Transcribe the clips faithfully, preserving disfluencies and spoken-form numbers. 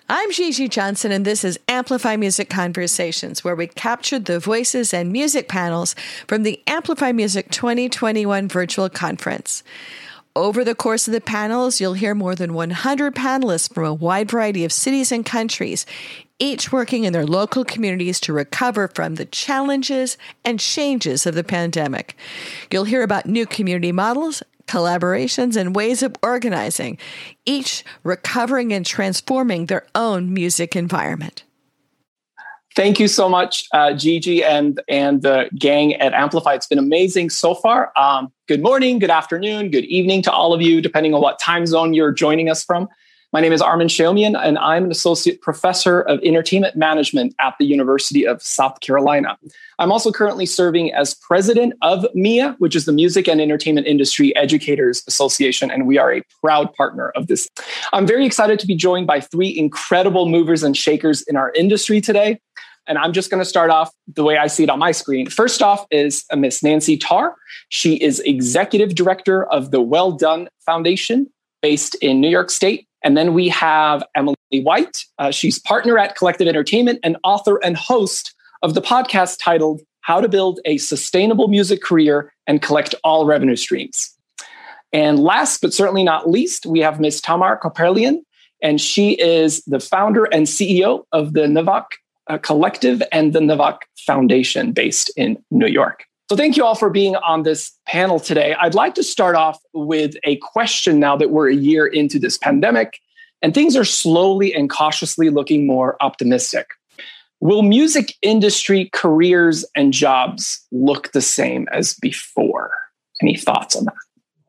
I'm Gigi Johnson, and this is Amplify Music Conversations, where we captured the voices and music panels from the Amplify Music twenty twenty-one virtual conference. Over the course of the panels, you'll hear more than one hundred panelists from a wide variety of cities and countries, each working in their local communities to recover from the challenges and changes of the pandemic. You'll hear about new community models, collaborations, and ways of organizing, each recovering and transforming their own music environment. Thank you so much, uh, Gigi and, and the gang at Amplify. It's been amazing so far. Um, good morning, good afternoon, good evening to all of you, depending on what time zone you're joining us from. My name is Armin Shaumian, and I'm an associate professor of entertainment management at the University of South Carolina. I'm also currently serving as president of M I A, which is the Music and Entertainment Industry Educators Association, and we are a proud partner of this. I'm very excited to be joined by three incredible movers and shakers in our industry today. And I'm just going to start off the way I see it on my screen. First off is Miss Nancy Tarr. She is executive director of the Well Done Foundation based in New York State. And then we have Emily White. Uh, she's partner at Collective Entertainment and author and host of the podcast titled How to Build a Sustainable Music Career and Collect All Revenue Streams. And last but certainly not least, we have Miss Tamar Koperlian, and she is the founder and C E O of the Navak uh, Collective and the Navak Foundation based in New York. So thank you all for being on this panel today. I'd like to start off with a question now that we're a year into this pandemic and things are slowly and cautiously looking more optimistic. Will music industry careers and jobs look the same as before? Any thoughts on that?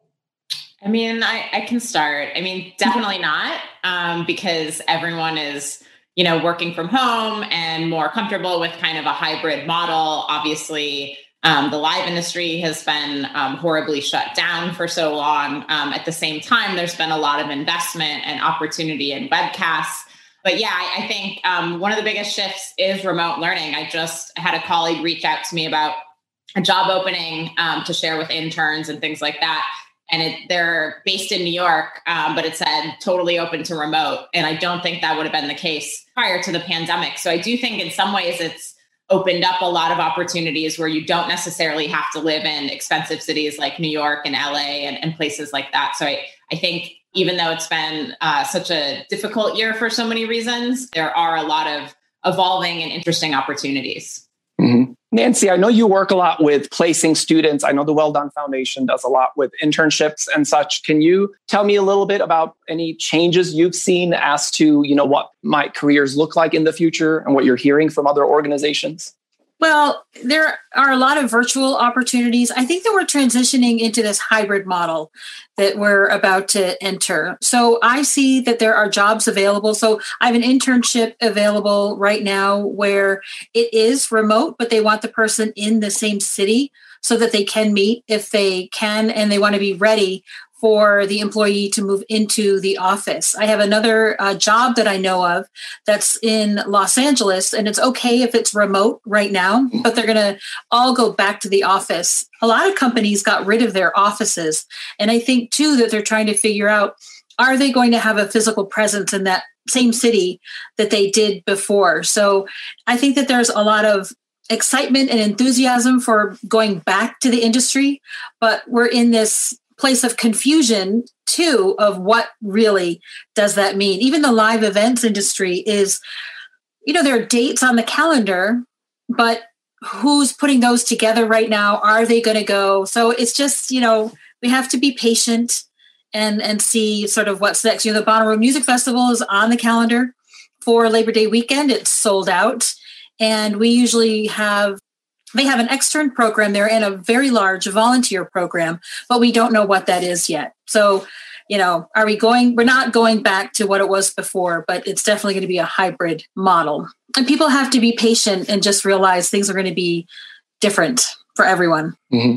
I mean, I, I can start. I mean, definitely not, um, because everyone is, you know, working from home and more comfortable with kind of a hybrid model. Obviously, Um, the live industry has been um, horribly shut down for so long. Um, at the same time, there's been a lot of investment and opportunity in webcasts. But yeah, I, I think um, one of the biggest shifts is remote learning. I just had a colleague reach out to me about a job opening um, to share with interns and things like that. And it, they're based in New York, um, but it said totally open to remote. And I don't think that would have been the case prior to the pandemic. So I do think in some ways it's opened up a lot of opportunities where you don't necessarily have to live in expensive cities like New York and L A and, and places like that. So I, I think even though it's been uh, such a difficult year for so many reasons, there are a lot of evolving and interesting opportunities. Mm-hmm. Nancy, I know you work a lot with placing students. I know the Well Done Foundation does a lot with internships and such. Can you tell me a little bit about any changes you've seen as to, you know, what might careers look like in the future and what you're hearing from other organizations? Well, there are a lot of virtual opportunities. I think that we're transitioning into this hybrid model that we're about to enter. So I see that there are jobs available. So I have an internship available right now where it is remote, but they want the person in the same city so that they can meet if they can, and they want to be ready for the employee to move into the office. I have another uh, job that I know of that's in Los Angeles, and it's okay if it's remote right now, but they're going to all go back to the office. A lot of companies got rid of their offices. And I think too that they're trying to figure out, are they going to have a physical presence in that same city that they did before? So I think that there's a lot of excitement and enthusiasm for going back to the industry, but we're in this place of confusion too of what really does that mean. Even the live events industry is, you know, there are dates on the calendar, but who's putting those together right now? Are they going to go? So it's just, you know, we have to be patient and and see sort of what's next. You know, the Bonnaroo Music Festival is on the calendar for Labor Day weekend. It's sold out. And we usually have They have an extern program there and a very large volunteer program, but we don't know what that is yet. So, you know, are we going, we're not going back to what it was before, but it's definitely going to be a hybrid model. And people have to be patient and just realize things are going to be different for everyone. Mm-hmm.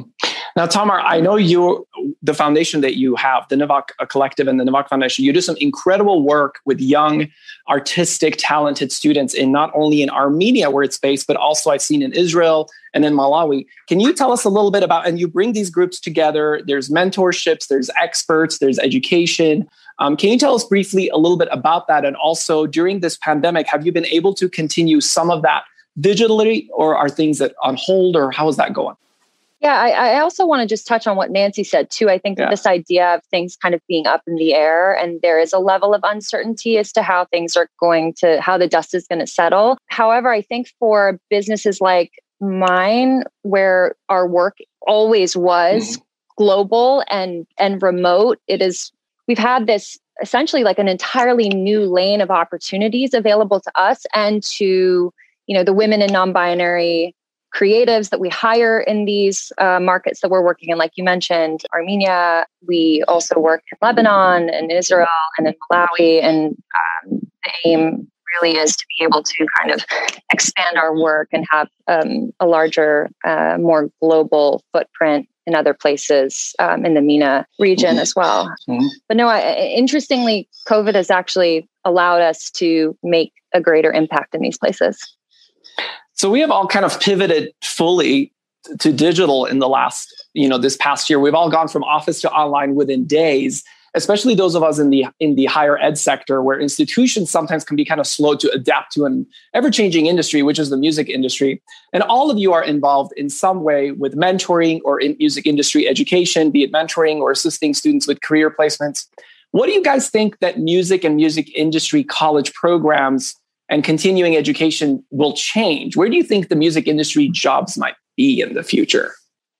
Now, Tamar, I know you, the foundation that you have, the Nivak Collective and the Nivak Foundation, you do some incredible work with young, artistic, talented students in not only in Armenia, where it's based, but also I've seen in Israel and in Malawi. Can you tell us a little bit about, and you bring these groups together, there's mentorships, there's experts, there's education. Um, can you tell us briefly a little bit about that? And also during this pandemic, have you been able to continue some of that digitally, or are things that on hold, or how is that going? Yeah, I, I also want to just touch on what Nancy said too. I think yeah. that this idea of things kind of being up in the air, and there is a level of uncertainty as to how things are going to, how the dust is going to settle. However, I think for businesses like mine, where our work always was mm-hmm. global and and remote, it is, we've had this essentially like an entirely new lane of opportunities available to us and to, you know, the women and non-binary creatives that we hire in these uh, markets that we're working in. Like you mentioned, Armenia, we also work in Lebanon and Israel and in Malawi. And um, the aim really is to be able to kind of expand our work and have um, a larger, uh, more global footprint in other places um, in the MENA region as well. Mm-hmm. But no, I, interestingly, COVID has actually allowed us to make a greater impact in these places. So we have all kind of pivoted fully to digital in the last, you know, this past year. We've all gone from office to online within days, especially those of us in the in the higher ed sector, where institutions sometimes can be kind of slow to adapt to an ever-changing industry, which is the music industry. And all of you are involved in some way with mentoring or in music industry education, be it mentoring or assisting students with career placements. What do you guys think that music and music industry college programs and continuing education will change? Where do you think the music industry jobs might be in the future?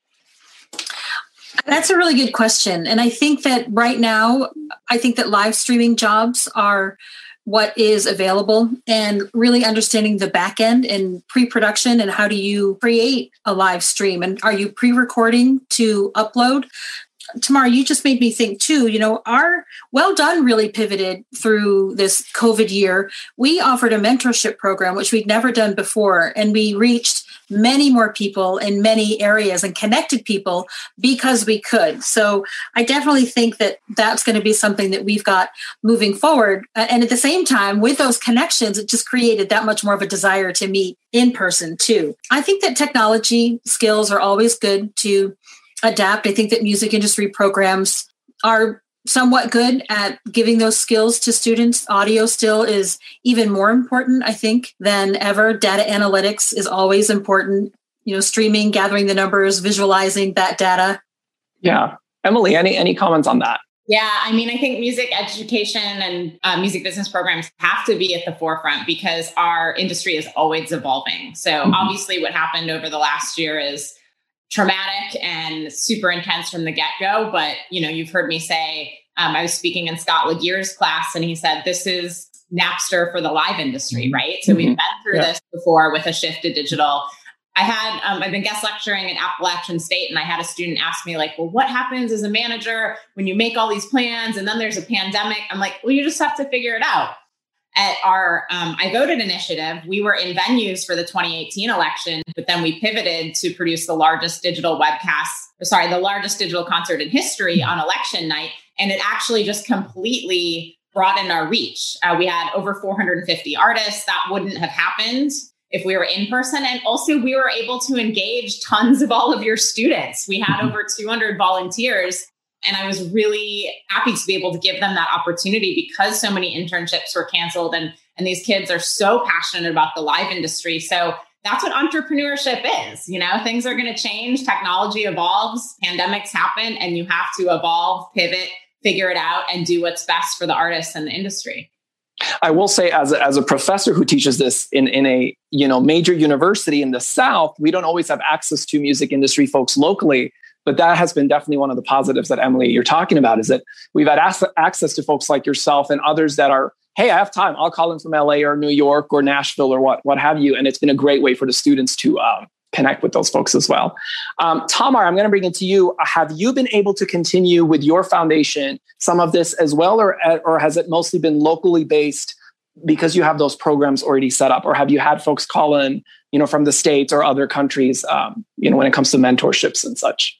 That's a really good question. And I think that right now, I think that live streaming jobs are what is available, and really understanding the back end and pre-production and how do you create a live stream, and are you pre-recording to upload? Tamar, you just made me think too, you know, our Well Done really pivoted through this COVID year. We offered a mentorship program, which we'd never done before. And we reached many more people in many areas and connected people because we could. So I definitely think that that's going to be something that we've got moving forward. And at the same time, with those connections, it just created that much more of a desire to meet in person too. I think that technology skills are always good to adapt. I think that music industry programs are somewhat good at giving those skills to students. Audio still is even more important, I think, than ever. Data analytics is always important. You know, streaming, gathering the numbers, visualizing that data. Yeah. Emily, any, any comments on that? Yeah, I mean, I think music education and uh, music business programs have to be at the forefront because our industry is always evolving. So mm-hmm. obviously what happened over the last year is traumatic and super intense from the get-go. But, you know, you've heard me say, um, I was speaking in Scott Laguerre's class, and he said, this is Napster for the live industry, right? So mm-hmm. we've been through yeah. this before with a shift to digital. I had, um, I've been guest lecturing at Appalachian State, and I had a student ask me like, well, what happens as a manager when you make all these plans and then there's a pandemic? I'm like, well, you just have to figure it out. At our um, I Voted initiative, we were in venues for the twenty eighteen election, but then we pivoted to produce the largest digital webcast, or sorry, the largest digital concert in history on election night. And it actually just completely broadened our reach. Uh, we had over four hundred fifty artists. That wouldn't have happened if we were in person. And also we were able to engage tons of all of your students. We had over two hundred volunteers. And I was really happy to be able to give them that opportunity because so many internships were canceled, and, and these kids are so passionate about the live industry. So that's what entrepreneurship is. You know, things are going to change. Technology evolves, pandemics happen, and you have to evolve, pivot, figure it out, and do what's best for the artists and the industry. I will say, as a, as a professor who teaches this in, in a you know major university in the South, we don't always have access to music industry folks locally. But that has been definitely one of the positives that, Emily, you're talking about, is that we've had as- access to folks like yourself and others that are, hey, I have time. I'll call in from L A or New York or Nashville or what, what have you. And it's been a great way for the students to um, connect with those folks as well. Um, Tamar, I'm going to bring it to you. Have you been able to continue with your foundation some of this as well, or, or has it mostly been locally based because you have those programs already set up? Or have you had folks call in, you know, from the States or other countries, um, you know, when it comes to mentorships and such?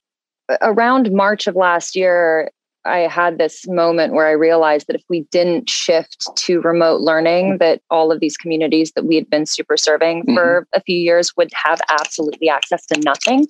around March of last year, I had this moment where I realized that if we didn't shift to remote learning, that all of these communities that we had been super serving mm-hmm. for a few years would have absolutely access to nothing.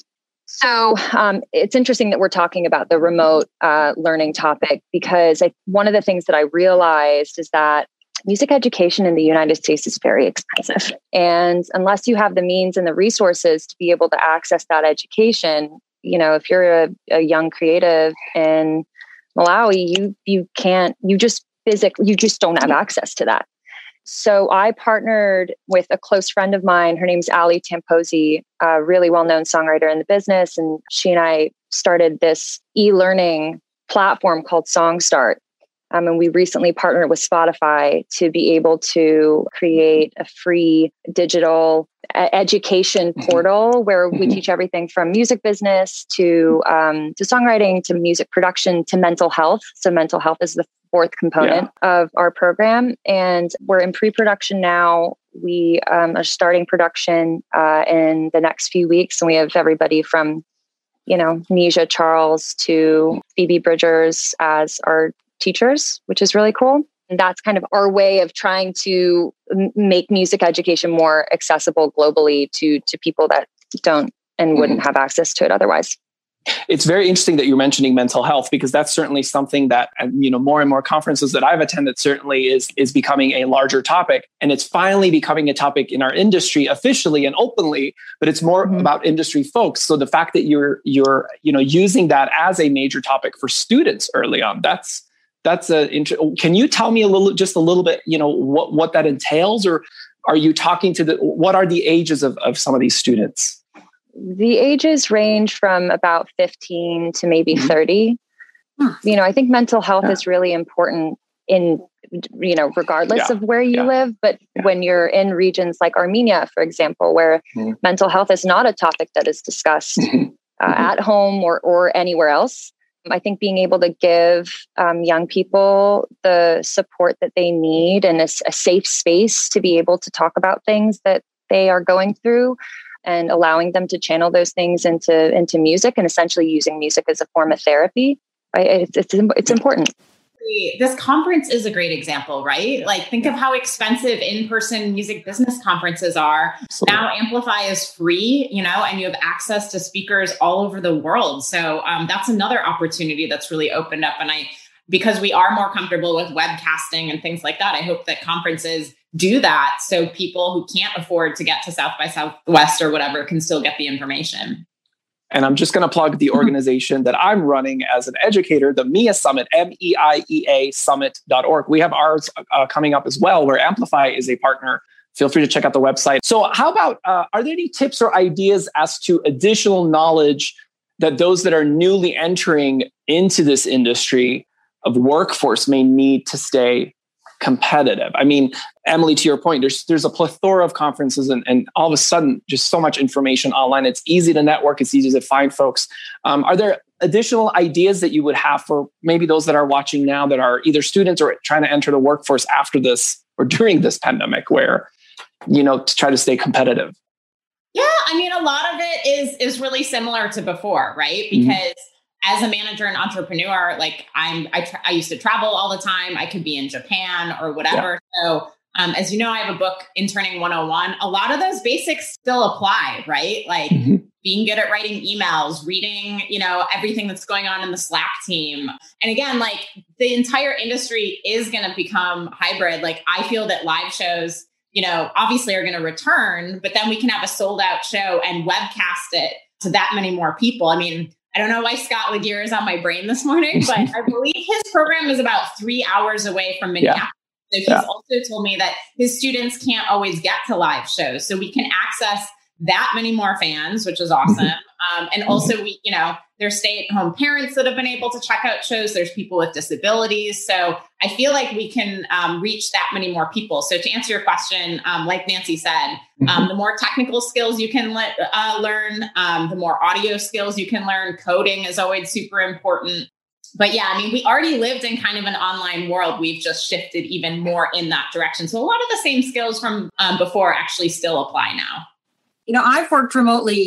So um, it's interesting that we're talking about the remote uh, learning topic, because I, one of the things that I realized is that music education in the United States is very expensive. And unless you have the means and the resources to be able to access that education, you know, if you're a, a young creative in Malawi, you you can't, you just physically, you just don't have access to that. So I partnered with a close friend of mine. Her name's Ali Tamposi, a really well-known songwriter in the business. And she and I started this e-learning platform called SongStart. Um, and we recently partnered with Spotify to be able to create a free digital education portal where we teach everything from music business to um, to songwriting to music production to mental health. So mental health is the fourth component yeah. of our program. And we're in pre-production now. We um, are starting production uh, in the next few weeks. And we have everybody from, you know, Nisha Charles to Phoebe Bridgers as our teachers, which is really cool. And that's kind of our way of trying to m- make music education more accessible globally to, to people that don't and wouldn't mm-hmm. have access to it otherwise. It's very interesting that you're mentioning mental health, because that's certainly something that, you know, more and more conferences that I've attended certainly is, is becoming a larger topic. And it's finally becoming a topic in our industry officially and openly, but it's more mm-hmm. about industry folks. So the fact that you're, you're, you know, using that as a major topic for students early on, that's, that's a, can you tell me a little, just a little bit, you know, what, what that entails, or are you talking to the, what are the ages of, of some of these students? The ages range from about fifteen to maybe mm-hmm. thirty. Hmm. You know, I think mental health yeah. is really important in, you know, regardless yeah. of where you yeah. live. But yeah. when you're in regions like Armenia, for example, where mm-hmm. mental health is not a topic that is discussed mm-hmm. Uh, mm-hmm. at home or, or anywhere else, I think being able to give um, young people the support that they need and a, a safe space to be able to talk about things that they are going through, and allowing them to channel those things into into music, and essentially using music as a form of therapy. Right? It's, it's, it's important. This conference is a great example, right? Like, think of how expensive in-person music business conferences are. Absolutely. Now Amplify is free, you know, and you have access to speakers all over the world. So um, that's another opportunity that's really opened up. And I, because we are more comfortable with webcasting and things like that, I hope that conferences do that so people who can't afford to get to South by Southwest or whatever can still get the information. And I'm just going to plug the organization that I'm running as an educator, the M I A Summit, M E I E A summit dot org. We have ours uh, coming up as well, where Amplify is a partner. Feel free to check out the website. So how about, uh, are there any tips or ideas as to additional knowledge that those that are newly entering into this industry of workforce may need to stay competitive? I mean, Emily, to your point, there's there's a plethora of conferences and, and all of a sudden just so much information online. It's easy to network. It's easy to find folks. Um, are there additional ideas that you would have for maybe those that are watching now that are either students or trying to enter the workforce after this or during this pandemic, where, you know, to try to stay competitive? Yeah, I mean, a lot of it is is really similar to before, right? Because mm-hmm. as a manager and entrepreneur, like I'm, I, tra- I used to travel all the time. I could be in Japan or whatever. Yeah. So, um, as you know, I have a book, Interning one oh one. A lot of those basics still apply, right? Like mm-hmm. being good at writing emails, reading, you know, everything that's going on in the Slack team. And again, like the entire industry is going to become hybrid. Like I feel that live shows, you know, obviously are going to return, but then we can have a sold out show and webcast it to that many more people. I mean, I don't know why Scott Laguerre is on my brain this morning, but I believe his program is about three hours away from Minneapolis. Yeah. So he's yeah. also told me that his students can't always get to live shows. So we can access that many more fans, which is awesome. Um, and also, we, you know, there's stay-at-home parents that have been able to check out shows. There's people with disabilities. So I feel like we can um, reach that many more people. So to answer your question, um, like Nancy said, um, the more technical skills you can le- uh, learn, um, the more audio skills you can learn. Coding is always super important. But yeah, I mean, we already lived in kind of an online world. We've just shifted even more in that direction. So a lot of the same skills from um, before actually still apply now. You know, I've worked remotely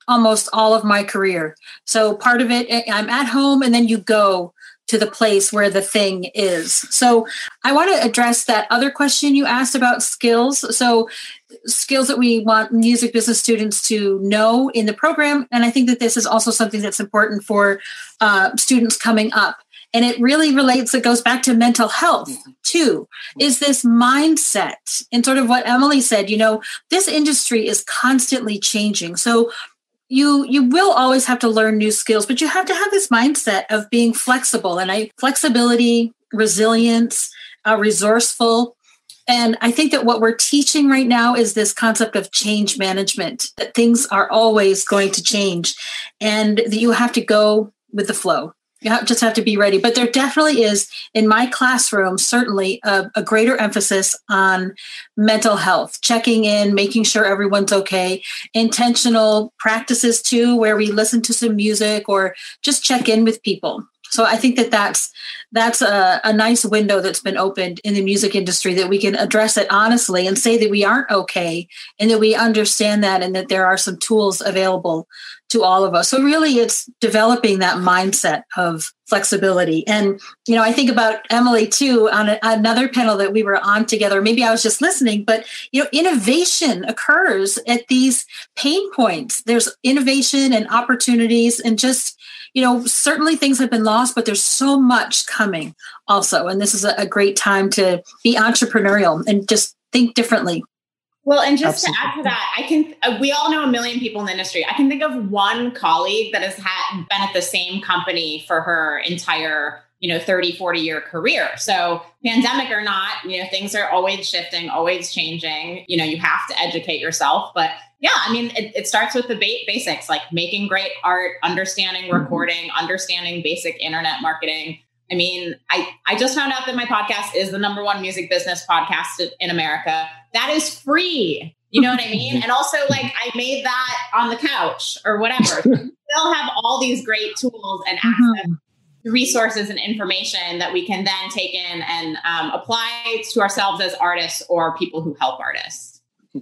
almost all of my career. So part of it, I'm at home and then you go to the place where the thing is. So I want to address that other question you asked about skills. So skills that we want music business students to know in the program. And I think that this is also something that's important for uh, students coming up. And it really relates, it goes back to mental health too, is this mindset and sort of what Emily said, you know, this industry is constantly changing. So you you will always have to learn new skills, but you have to have this mindset of being flexible and I flexibility, resilience, uh, resourceful. And I think that what we're teaching right now is this concept of change management, that things are always going to change and that you have to go with the flow. You have, just have to be ready. But there definitely is, in my classroom, certainly a, a greater emphasis on mental health, checking in, making sure everyone's okay, intentional practices too, where we listen to some music or just check in with people. So I think that that's, that's a, a nice window that's been opened in the music industry, that we can address it honestly and say that we aren't okay and that we understand that and that there are some tools available to all of us. So really it's developing that mindset of flexibility. And, you know, I think about Emily too, on a, another panel that we were on together, maybe I was just listening, but, you know, innovation occurs at these pain points. There's innovation and opportunities and just, you know, certainly things have been lost, but there's so much coming also. And this is a, a great time to be entrepreneurial and just think differently. Well, and just Absolutely. to add to that, I can, uh, we all know a million people in the industry. I can think of one colleague that has had been at the same company for her entire, you know, thirty, forty year career. So pandemic or not, you know, things are always shifting, always changing. You know, you have to educate yourself, but yeah, I mean, it, it starts with the ba- basics, like making great art, understanding recording, understanding basic internet marketing. I mean, I, I just found out that my podcast is the number one music business podcast in America. That is free. You know what I mean? And also, like, I made that on the couch or whatever. We still have all these great tools and access to resources and information that we can then take in and um, apply to ourselves as artists or people who help artists.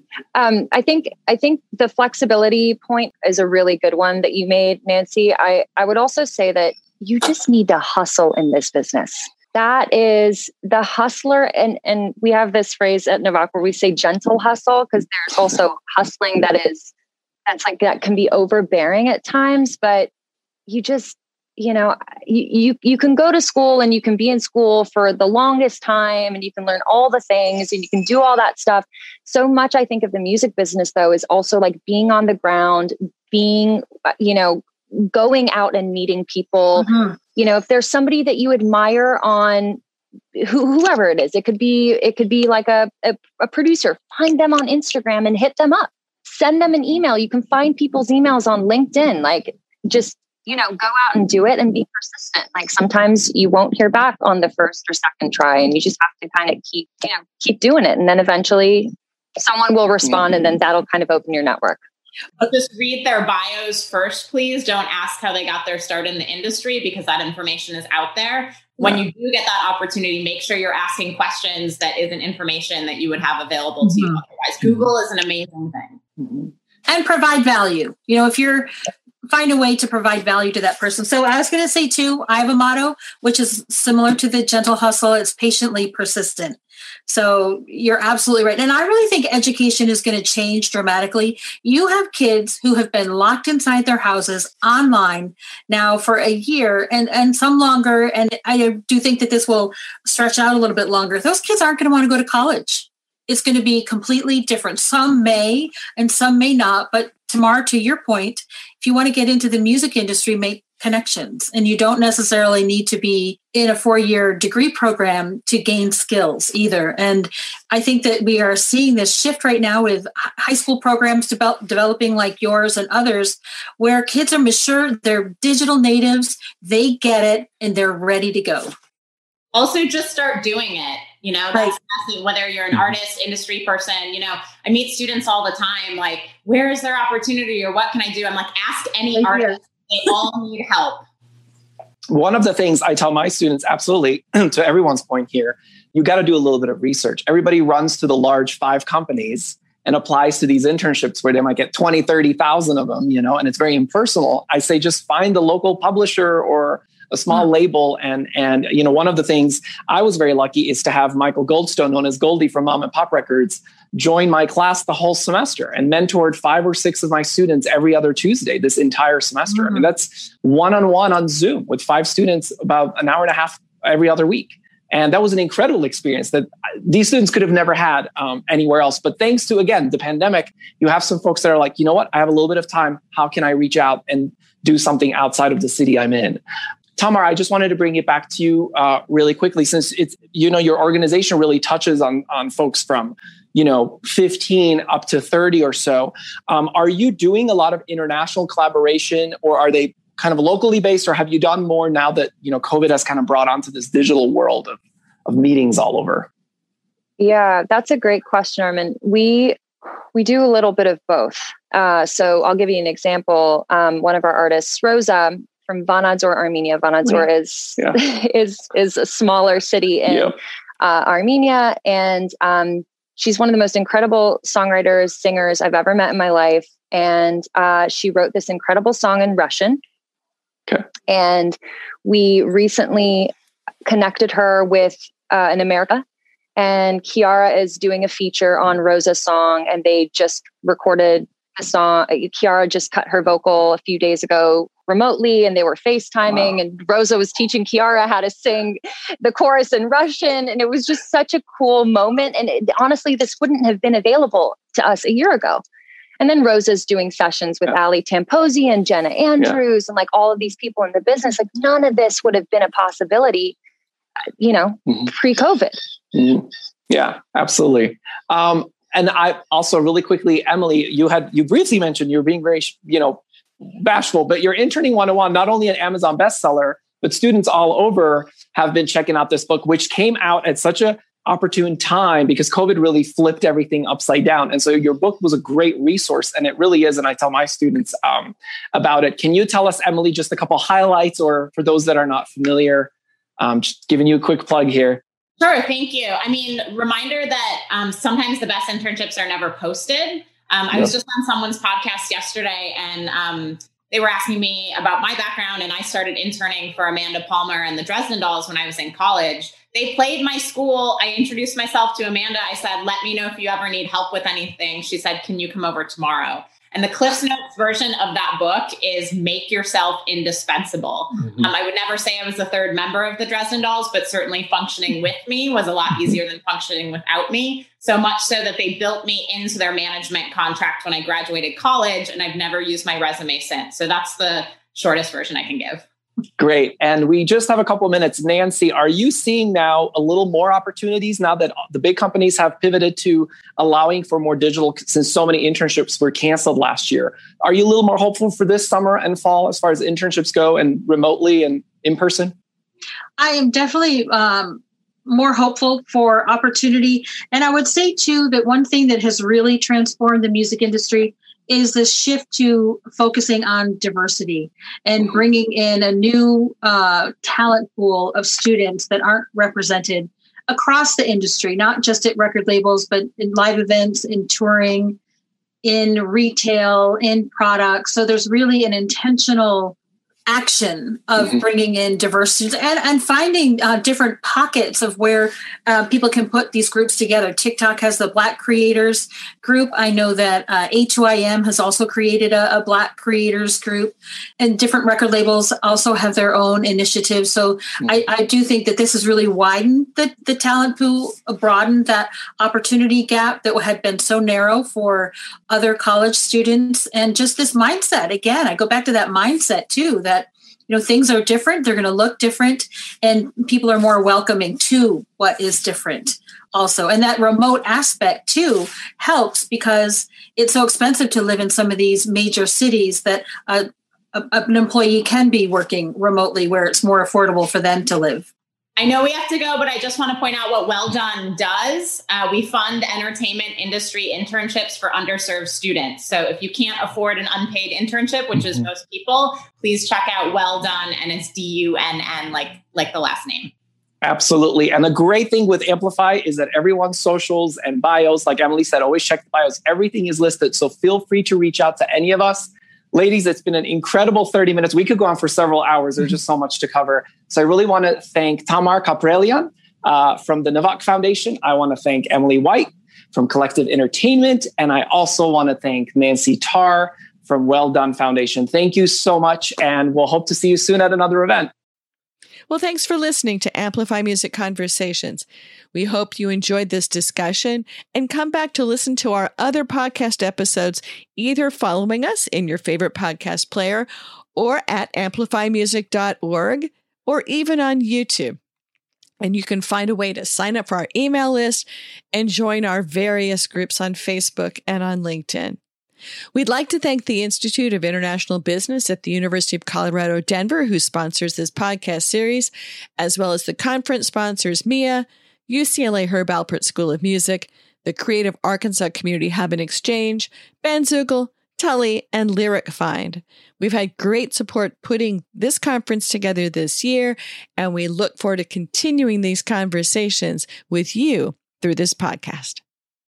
Um, I think I think the flexibility point is a really good one that you made, Nancy. I, I would also say that you just need to hustle in this business. That is the hustler. And, and we have this phrase at Novak where we say gentle hustle, because there's also hustling that is, that's like, that can be overbearing at times, but you just, you know, you, you, you can go to school and you can be in school for the longest time and you can learn all the things and you can do all that stuff. So much, I think, of the music business, though, is also like being on the ground, being, you know, going out and meeting people. Mm-hmm. You know, if there's somebody that you admire on who, whoever it is, it could be, it could be like a, a, a producer, find them on Instagram and hit them up, send them an email. You can find people's emails on LinkedIn, like just, you know, go out and do it and be persistent. Like sometimes you won't hear back on the first or second try and you just have to kind of keep, you know, keep doing it. And then eventually someone will respond and then that'll kind of open your network. But just read their bios first, please. Don't ask how they got their start in the industry because that information is out there. When you do get that opportunity, make sure you're asking questions that isn't information that you would have available to mm-hmm. you otherwise. Google is an amazing thing. Mm-hmm. And provide value. You know, if you're find a way to provide value to that person. So I was going to say too, I have a motto, which is similar to the gentle hustle. It's patiently persistent. So you're absolutely right. And I really think education is going to change dramatically. You have kids who have been locked inside their houses online now for a year and, and some longer. And I do think that this will stretch out a little bit longer. Those kids aren't going to want to go to college. It's going to be completely different. Some may and some may not. But Tamar, to your point, if you want to get into the music industry, make connections. And you don't necessarily need to be in a four-year degree program to gain skills either. And I think that we are seeing this shift right now with high school programs develop, developing like yours and others, where kids are mature, they're digital natives, they get it, and they're ready to go. Also, just start doing it. You know, that's right. Whether you're an artist, industry person, you know, I meet students all the time, like, where is their opportunity or what can I do? I'm like, ask any right artist. Here. They all need help. One of the things I tell my students, absolutely, to everyone's point here, you got to do a little bit of research. Everybody runs to the large five companies and applies to these internships where they might get twenty, thirty thousand of them, you know, and it's very impersonal. I say, just find the local publisher or a small label. And, and, you know, one of the things I was very lucky is to have Michael Goldstone, known as Goldie from Mom and Pop Records, join my class the whole semester and mentored five or six of my students every other Tuesday this entire semester. Mm-hmm. I mean, that's one-on-one on Zoom with five students about an hour and a half every other week. And that was an incredible experience that these students could have never had um, anywhere else. But thanks to, again, the pandemic, you have some folks that are like, you know what, I have a little bit of time. How can I reach out and do something outside of the city I'm in? Tamar, I just wanted to bring it back to you uh, really quickly, since it's, you know, your organization really touches on, on folks from, you know, fifteen up to thirty or so. Um, are you doing a lot of international collaboration, or are they kind of locally based, or have you done more now that, you know, COVID has kind of brought onto this digital world of, of meetings all over? Yeah, that's a great question, Armin. We we do a little bit of both. Uh, so I'll give you an example. Um, one of our artists, Rosa, from Vanadzor, Armenia. Vanadzor yeah. is yeah. is is a smaller city in yeah. uh, Armenia, and um, she's one of the most incredible songwriters, singers I've ever met in my life. And uh, she wrote this incredible song in Russian. Okay. And we recently connected her with uh, in America, and Kiara is doing a feature on Rosa's song, and they just recorded the song. Kiara just cut her vocal a few days ago remotely, and they were FaceTiming, wow. and Rosa was teaching Kiara how to sing the chorus in Russian. And it was just such a cool moment. And it, honestly, this wouldn't have been available to us a year ago. And then Rosa's doing sessions with yeah. Ali Tamposi and Jenna Andrews yeah. and like all of these people in the business. Like none of this would have been a possibility, you know, mm-hmm. pre-COVID. Mm-hmm. Yeah, absolutely. Um, and I also really quickly, Emily, you had, you briefly mentioned you're being very, you know, bashful, but you're interning one oh one, not only an Amazon bestseller, but students all over have been checking out this book, which came out at such a opportune time because COVID really flipped everything upside down. And so your book was a great resource, and it really is. And I tell my students um, about it. Can you tell us, Emily, just a couple highlights, or for those that are not familiar, um, just giving you a quick plug here. Sure. Thank you. I mean, reminder that um, sometimes the best internships are never posted. Um, I yep. was just on someone's podcast yesterday, and um, they were asking me about my background, and I started interning for Amanda Palmer and the Dresden Dolls when I was in college. They played my school. I introduced myself to Amanda. I said, let me know if you ever need help with anything. She said, can you come over tomorrow? And the Cliff's Notes version of that book is make yourself indispensable. Mm-hmm. Um, I would never say I was the third member of the Dresden Dolls, but certainly functioning with me was a lot easier than functioning without me. So much so that they built me into their management contract when I graduated college, and I've never used my resume since. So that's the shortest version I can give. Great. And we just have a couple of minutes. Nancy, are you seeing now a little more opportunities now that the big companies have pivoted to allowing for more digital, since so many internships were canceled last year? Are you a little more hopeful for this summer and fall as far as internships go, and remotely and in person? I am definitely um, more hopeful for opportunity. And I would say, too, that one thing that has really transformed the music industry is this shift to focusing on diversity and bringing in a new uh, talent pool of students that aren't represented across the industry, not just at record labels, but in live events, in touring, in retail, in products. So there's really an intentional action of mm-hmm. bringing in diversity and, and finding uh, different pockets of where uh, people can put these groups together. TikTok has the Black Creators Group. I know that uh, A two I M has also created a, a Black Creators Group, and different record labels also have their own initiatives. So mm-hmm. I, I do think that this has really widened the, the talent pool, broadened that opportunity gap that had been so narrow for other college students. And just this mindset, again, I go back to that mindset too, that That, you know, things are different. They're going to look different, and people are more welcoming to what is different also. And that remote aspect too helps, because it's so expensive to live in some of these major cities that uh, a, an employee can be working remotely where it's more affordable for them to live. I know we have to go, but I just want to point out what Well Done does. Uh, we fund entertainment industry internships for underserved students. So if you can't afford an unpaid internship, which is most people, please check out Well Done, and it's D U N N, like like the last name. Absolutely. And the great thing with Amplify is that everyone's socials and bios, like Emily said, always check the bios. Everything is listed. So feel free to reach out to any of us. Ladies, it's been an incredible thirty minutes. We could go on for several hours. There's just so much to cover. So I really want to thank Tamar Kaprelian uh, from the Navak Foundation. I want to thank Emily White from Collective Entertainment. And I also want to thank Nancy Tarr from Well Done Foundation. Thank you so much. And we'll hope to see you soon at another event. Well, thanks for listening to Amplify Music Conversations. We hope you enjoyed this discussion and come back to listen to our other podcast episodes, either following us in your favorite podcast player or at amplify music dot org or even on YouTube. And you can find a way to sign up for our email list and join our various groups on Facebook and on LinkedIn. We'd like to thank the Institute of International Business at the University of Colorado, Denver, who sponsors this podcast series, as well as the conference sponsors M I A, U C L A Herb Alpert School of Music, the Creative Arkansas Community Hub and Exchange, Bandzoogle, Tully, and Lyric Find. We've had great support putting this conference together this year, and we look forward to continuing these conversations with you through this podcast.